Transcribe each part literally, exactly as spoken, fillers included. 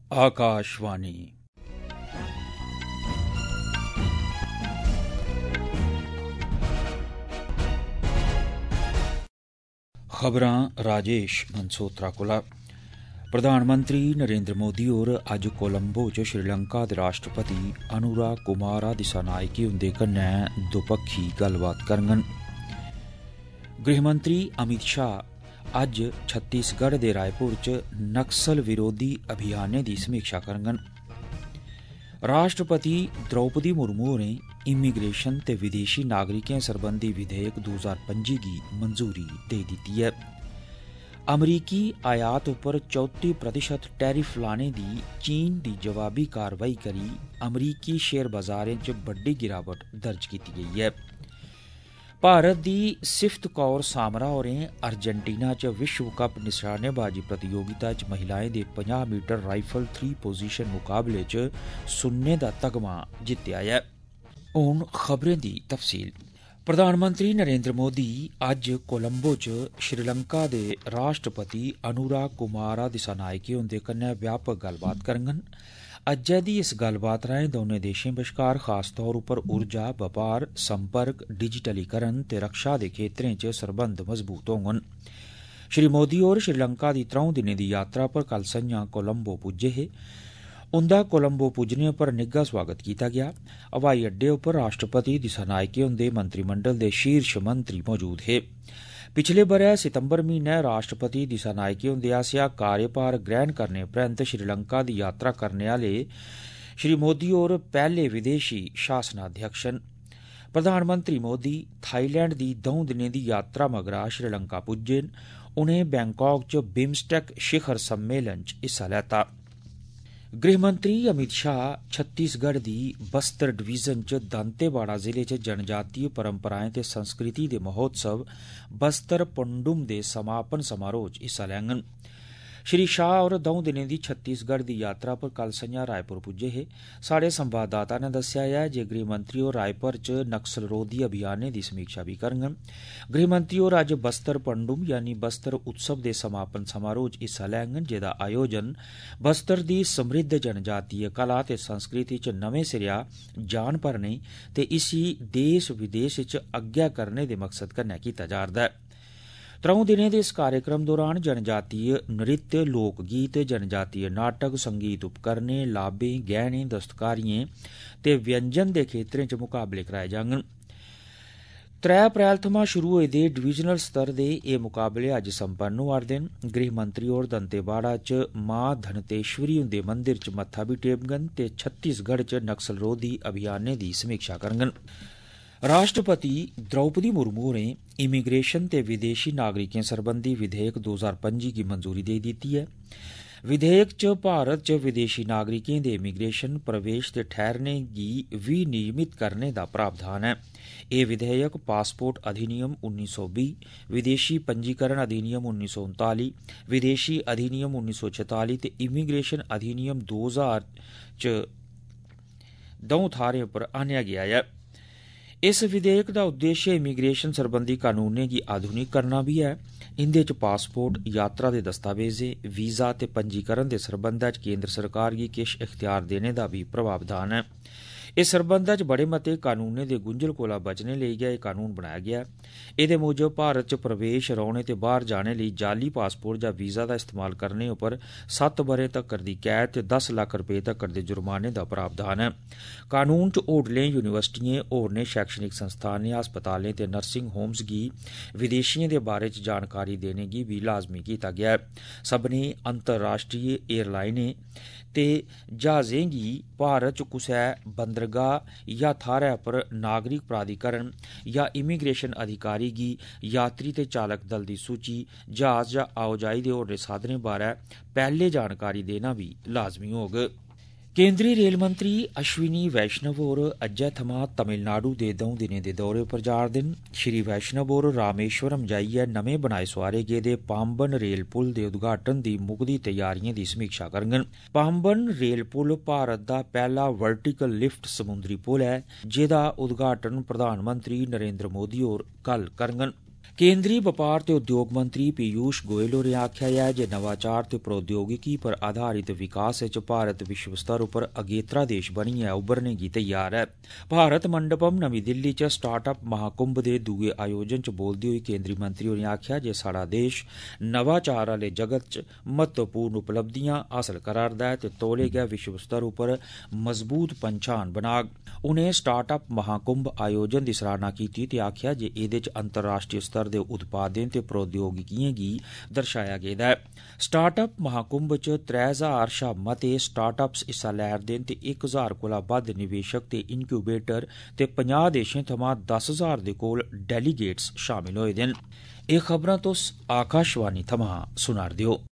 आकाशवाणी। खबरां राजेश मनसोत्रा कोला। प्रधानमंत्री नरेंद्र मोदी होर अज्ज कोलंबो च श्रीलंका दे राष्ट्रपति अनुराग कुमार दिसानायके हुंदे कन्नै दपक्खी गल्लबात करङन। गृहमंत्री अमित शाह अज्ज छत्तीसगढ़ दे रायपुर च नक्सल विरोधी अभियानें दी समीक्षा करङन। राष्ट्रपति द्रौपदी मुर्मू होरें इमीग्रेशन ते विदेशी नागरिकें सरबंधी विधेयक दो हजार पंजी गी मंजूरी देई दित्ती ऐ। अमरीकी आयात उप्पर चौती प्रतिशत टैरिफ लाने दी चीन दी जवाबी कारवाई करी अमरीकी शेयर बाजारें च बड्डी गिरावट दर्ज कीती गेई ऐ। भारत दी सिफ्त कौर सामरा होरें अर्जेंटीना च विश्व कप निशानेबाजी प्रतियोगिता च महिलाएं दे पचास मीटर राइफल थ्री पोजीशन मुकाबले च सुन्ने दा तगमा जित्तेआ ऐ। हुण खबरें दी तफसील। प्रधानमंत्री नरेंद्र मोदी अज्ज कोलंबो च श्रीलंका दे राष्ट्रपति अनुराग कुमार दिसानायके हुंदे कन्नै व्यापक गल्लबात करङन। अज्जै दी इस गल्लबात राएं दौनें देशें बश्कार खास तौर उप्पर ऊर्जा, बपार, संपर्क, डिजिटलीकरण ते रक्षा दे खेत्तरें च सरबंध मजबूत होङन। श्री मोदी होर श्रीलंका दी त्रौं दिनें दी यात्रा पर कल संझां कोलंबो पुज्जे हे। उंदा कोलंबो पुज्जने पर निग्घा स्वागत कीता गेआ। हवाई अड्डे उप्पर राष्ट्रपति दिसानायके हुंदे मंत्रिमंडल दे शीर्ष मंत्री मौजूद हे। पिछले ब'रे सितंबर म्हीनै राष्ट्रपति दिसानायके हुंदे आसेआ कार्यभार ग्रहण करने परैंत श्रीलंका दी यात्रा करने आह्ले श्री मोदी होर पैह्ले विदेशी शासनाध्यक्ष न। प्रधानमंत्री मोदी थाईलैंड दी दौं दिनें दी यात्रा मगरा श्रीलंका पुज्जे न। उनें बैंकाक च बिम्सटेक शिखर सम्मेलन च हिस्सा लैता। गृहमंत्री अमित शाह छत्तीसगढ़ दी बस्तर डिवीजन च दंतेवाड़ा जिले च जनजातीय परंपराएं ते संस्कृति दे महोत्सव बस्तर पंडुम दे समापन समारोह च हिस्सा लैङन। श्री शाह होर दौं दिनें दी छत्तीसगढ़ दी यात्रा पर कल संझां रायपुर पुज्जे हे। साढ़े संवाददाता ने दस्सेआ ऐ जे गृहमंत्री होर रायपुर च नक्सल रोधी अभियानें दी समीक्षा बी करङन। गृहमंत्री होर अज्ज बस्तर पंडुम यानी बस्तर उत्सव दे समापन समारोह च हिस्सा लैङन, जेदा आयोजन बस्तर दी समृद्ध जनजातीय कला ते संस्कृति च नमें सिरेआ जान भरने ते इसी देश विदेश च अग्गै करने दे मकसद कन्नै कीता जा'रदा ऐ। त्रौं दिनें दे इस कार्यक्रम दौरान जनजातीय नृत्य, लोक गीत, जनजातीय नाटक, संगीत उपकरणें, लाबें, गैह्ने, दस्तकारियें ते व्यंजन दे खेत्तरें च मुकाबले कराए जाङन। त्रै अप्रैल थमां शुरू होए दे डिवीजनल स्तर दे एह् मुकाबले अज्ज संपन्न होआ'रदे न। गृहमंत्री होर दंतेवाड़ा च मां धनतेश्वरी हुंदे मंदिर च मत्था बी टेकङन ते छत्तीसगढ़ च नक्सल रोधी अभियानें दी समीक्षा करङन। राष्ट्रपति द्रौपदी मुर्मू होरें इमीग्रेशन ते विदेशी नागरिकें सरबंधी विधेयक दो हजार पंजी गी मंजूरी देई दित्ती ऐ। विधेयक च भारत च विदेशी नागरिकें दे इमीग्रेशन, प्रवेश ते ठैह्रने गी विनियमित करने दा प्रावधान ऐ। एह् विधेयक पासपोर्ट अधिनियम उन्नी सौ बीह्, विदेशी पंजीकरण अधिनियम उन्नी सौ उनताली, विदेशी अधिनियम उन्नी सौ छताली ते इमीग्रेशन अधिनियम दो हजार च दौं थाह्रें पर आह्नेआ गेआ ऐ। इस विधेयक दा उद्देश्य इमीग्रेशन सरबंधी कानूनें गी आधुनिक करना बी ऐ। इंदे च पासपोर्ट, यात्रा दे दस्तावेजें, वीजा ते पंजीकरण दे सरबंधै च केंद्र सरकार गी किश इख्तियार देने दा बी प्रावधान ऐ। इस सरबंधै च बड़े मते कानूनें दे गुंझल कोला बचने लेई गै एह् कानून बनाया गेआ ऐ। एह्दे मूजब भारत च प्रवेश, रौह्ने ते बाह्र जाने लेई जाली पासपोर्ट जां वीजा दा इस्तेमाल करने उप्पर सत्त ब'रे तक्कर दी कैद ते दस लक्ख रपेऽ तक्कर दे जुर्माने दा प्रावधान ऐ। कानून च होटलें, यूनिवर्सिटिएं, होरनें शैक्षणिक संस्थानें, अस्पतालें ते नर्सिंग होम्स गी विदेशिएं दे बारे च जानकारी देने गी बी लाजमी कीता गेआ ऐ। सब्भनें अंतर्राष्ट्रीय एयरलाइनें ते ज्हाजें गी भारत च कुसै बंदरगाह या थाह्रै पर नागरिक प्राधिकरण या इमीग्रेशन अधिकारी गी यात्री ते चालक दल दी सूची, जहाज जां आओजाई दे होरनें साधनें बारै पैह्ले जानकारी देना बी लाजमी होग। केंद्री रेल मंत्री अश्विनी वैष्णव होर अज्जै थमां तमिलनाडु दे दौं दिनें दे दौरे पर जा'रदे न। श्री वैष्णव होर रामेश्वरम जाइयै नमें बनाए सोआरे गेदे पाम्बन रेल पुल दे उद्घाटन दी मुकदी तैयारिएं दी समीक्षा करङन। पाम्बन रेल पुल भारत दा पैह्ला वर्टिकल लिफ्ट समुंदरी पुल ऐ, जेह्दा उद्घाटन प्रधानमंत्री नरेंद्र मोदी होर कल करङन। केंद्रीय बपार ते उद्योग मंत्री पीयूष गोयल होरें आखेआ ऐ जे नवाचार ते प्रौद्योगिकी पर आधारित विकास च भारत विश्व स्तर उप्पर अगेत्रा देश बनियै उब्बरने गी तैयार ऐ। भारत मंडपम नमीं दिल्ली च स्टार्टअप महाकुंभ दे दुए आयोजन च बोलदे होई केंद्रीय मंत्री होरें आखेआ जे साड़ा देश नवाचार आह्ले जगत च महत्वपूर्ण उपलब्धियां हासल करा'रदा ऐ ते तौले गै विश्व स्तर उप्पर मजबूत पंछान बनाग। उनें स्टार्टअप महाकुंभ आयोजन दी सराहना कीती ते आखेआ जे एह्दे च अंतर्राष्ट्रीय स्तर दे उत्पादें ते प्रौद्योगिकिएं गी दर्शाया गेदा ऐ। स्टार्टअप महाकुंभ च त्रै हजार शा मते स्टार्टअप्स हिस्सा लै'रदे न ते इक हजार कोला बद्द निवेशक ते इनक्यूबेटर ते पंजाह् देशें थमां दस हजार दे कोल डेलीगेट्स शामिल होए दे न। एह् खबरां तुस आकाशवाणी थमां सुना'रदे ओ।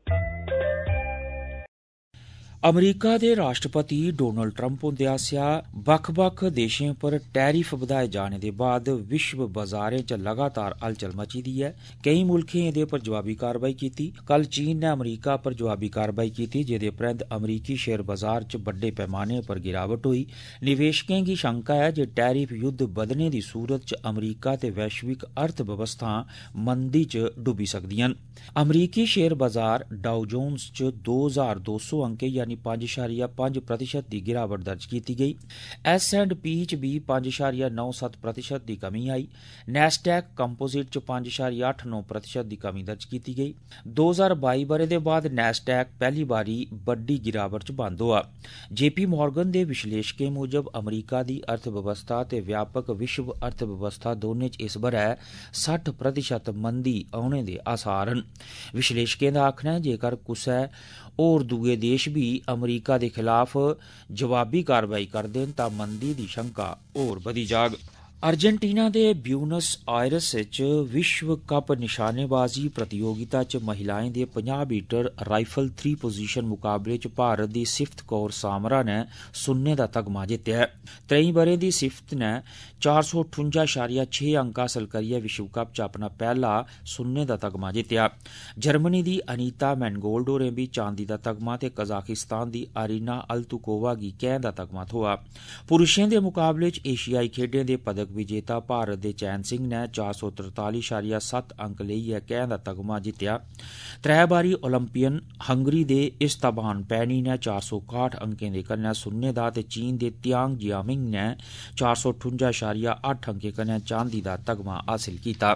अमरीका दे राष्ट्रपति डोनाल्ड ट्रंप हुंदे आसेआ बक्ख बक्ख देशें पर टैरिफ बधाए जाने दे बाद विश्व बजारें च लगातार हलचल मची दी ऐ। केईं मुल्खें एह्दे पर जवाबी कारवाई कीती। कल चीन नै अमरीका पर जवाबी कारवाई कीती, जेह्दे परैंत अमरीकी शेयर बाजार च बड्डे पैमाने पर गिरावट होई। निवेशकें गी शंका ऐ जे टैरिफ युद्ध बधने दी सूरत च अमरीका ते वैश्विक अर्थ बवस्थां मंदी च डुब्बी सकदियां न। अमरीकी शेयर बाजार डाउ जोन्स च दो हजार दो सौ अंकें यानी पंज इशारिया पंज प्रतिशत दी गिरावट दर्ज कीती गेई। एस एंड पी च बी पंज इशारिया नौ सत्त प्रतिशत दी कमी आई। नैस्डैक कंपोजिट च पंज इशारिया अट्ठ नौ प्रतिशत दी कमी दर्ज कीती गेई। दो हजार बाई ब'रे दे बाद नैस्डैक पैह्ली बारी बड्डी गिरावट च बंद होआ। जेपी मॉर्गन दे विश्लेषकें मुजब अमरीका दी अर्थव्यवस्था ते व्यापक विश्व अर्थव्यवस्था दोनें च इस ब'रै सट्ठ प्रतिशत मंदी औने दे आसार न। विश्लेषकें दा आखना ऐ जेकर कुसै होर दुए देश भी अमरीका दे खिलाफ जवाबी कारवाई करदे न तां मंदी दी शंका होर बधी जाग। अर्जेंटीना दे ब्यूनस आयरस च विश्व कप निशानेबाजी प्रतियोगिता च महिलाएं दे पंजाह् मीटर राइफल थ्री पोजीशन मुकाबले च भारत दी सिफ्त कौर सामरा नै सुन्ने दा तगमा जित्तेआ ऐ। त्रेई ब'रें दी सिफ्त नै चार सौ ठुंजा इशारिया छे अंक हासल करियै विश्व कप च अपना पैह्ला सुन्ने दा तगमा जित्तेआ। जर्मनी दी अनीता मैनगोल्ड होरें बी चांदी दा तगमा ते कजाकिस्तान दी अरीना अल्तुकोवा गी कैंह दा तगमा थ्होआ। पुरुषें दे मुकाबले च एशियाई खेड्डें दे पदक विजेता भारत दे चैन सिंह नै चार सौ तरताली इशारिया सत्त अंक लेइयै कैंह दा तगमा जित्तेआ। त्रै बारी ओलंपियन हंगरी दे इस्ताबान पैनी नै चार सौ काह्ठ अंकें दे कन्नै सुन्ने दा ते चीन दे तियांग जियामिंग नै चार सौ ठुंजा इशारिया अट्ठ अंकें कन्नै चांदी दा तगमा हासिल कीता।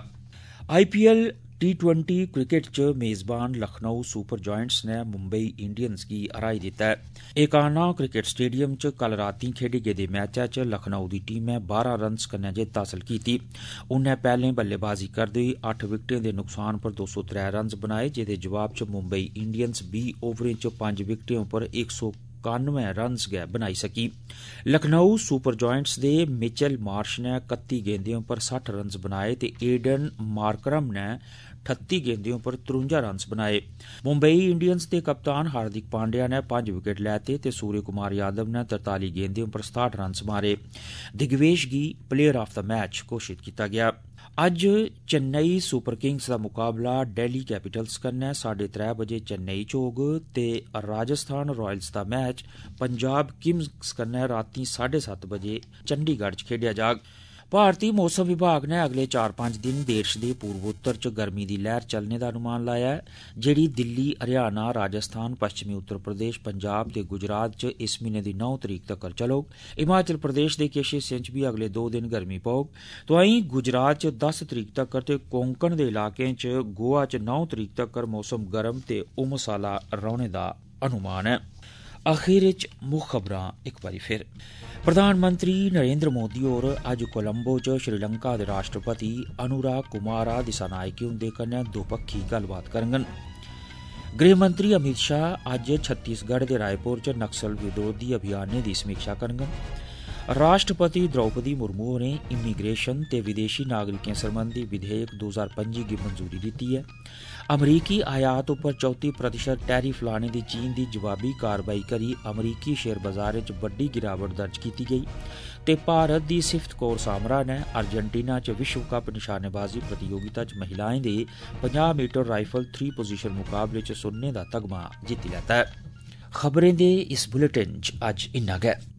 आईपीएल टी ट्वेंटी क्रिकेट च मेजबान लखनऊ सुपर जायंट्स नै मुंबई इंडियंस गी हराई दित्ता ऐ। एकाना क्रिकेट स्टेडियम च कल रातीं खेड्ढे गेदे मैचै च लखनऊ दी टीमै बारां रन्स कन्नै जित्त हासल कीती। उन्नै पैह्लें बल्लेबाजी करदे होई अट्ठ विकेटें दे नुकसान पर दो सौ त्रै रन्स बनाए, जेह्दे जवाब च मुंबई इंडियंस बीह् ओवरें च पंज विकेटें उप्पर इक सौ कानुए रन्स गै बनाई सकी। लखनऊ सुपर जायंट्स दे मिचेल मार्श नै कत्ती गेंदें उप्पर सट्ठ रन्स बनाए ते एडन मार्करम नै ठत्ती गेंदें उप्पर त्रुंजा रन्स बनाए। मुंबई इंडियंस दे कप्तान हार्दिक पांड्या नै पंज विकेट लैते ते सूर्य कुमार यादव नै तरताली गेंदें उप्पर सताह्ठ रन्स मारे। दिग्वेश गी प्लेयर ऑफ द मैच घोषित कीता गेआ। अज्ज चेन्नई सुपर किंग्स दा मुकाबला डेल्ही कैपिटल्स कन्नै साढ़े त्रै बजे चेन्नई च होग ते राजस्थान रॉयल्स दा मैच पंजाब किंग्स कन्नै रातीं साढ़े सत्त बजे चंडीगढ़ च खेड्डेआ जाग। भारती मौसम विभाग नै अगले चार पंज दिन देश दे पूर्वोत्तर च गर्मी दी लैह्र चलने दा अनुमान लाया ऐ, जेह्ड़ी दिल्ली, हरियाणा, राजस्थान, पश्चिमी उत्तर प्रदेश, पंजाब ते गुजरात च इस म्हीने दी नौ तरीक तक्कर चलोग। हिमाचल प्रदेश दे किश हिस्सें च बी अगले दो दिन गर्मी पौग। तोआईं गुजरात च दस तरीक तक्कर ते कोंकण दे इलाकें च गोवा च नौ तरीक तक्कर मौसम गर्म ते उमस आह्ला रौह्ने दा अनुमान ऐ। आखिर च मुक्ख खबरां इक बारी फिर। प्रधानमंत्री नरेंद्र मोदी होर अज्ज कोलंबो च श्रीलंका दे राष्ट्रपति अनुराग कुमार दिसानायके हुंदे कन्नै दोपक्खी गल्लबात करङन। गृहमंत्री अमित शाह अज्ज छत्तीसगढ़ दे रायपुर च नक्सल विरोधी अभियानें दी समीक्षा करङन। राष्ट्रपति द्रौपदी मुर्मू होरें इमीग्रेशन ते विदेशी नागरिकें सरबंधी विधेयक दो हजार पंजी गी मंजूरी दित्ती ऐ। अमरीकी आयात उप्पर चौती प्रतिशत टैरिफ लाने दी चीन दी जवाबी कारवाई करी अमरीकी शेयर बाजारें च बड्डी गिरावट दर्ज कीती गेई ते भारत दी सिफ्त कौर सामरा नै अर्जेंटीना च विश्व कप निशानेबाजी प्रतियोगिता च महिलाएं दे पंजाह् मीटर राइफल थ्री पोजीशन मुकाबले च सुन्ने दा तगमा जित्ती लैता ऐ। खबरें दे इस बुलेटिन च अज्ज इन्ना गै।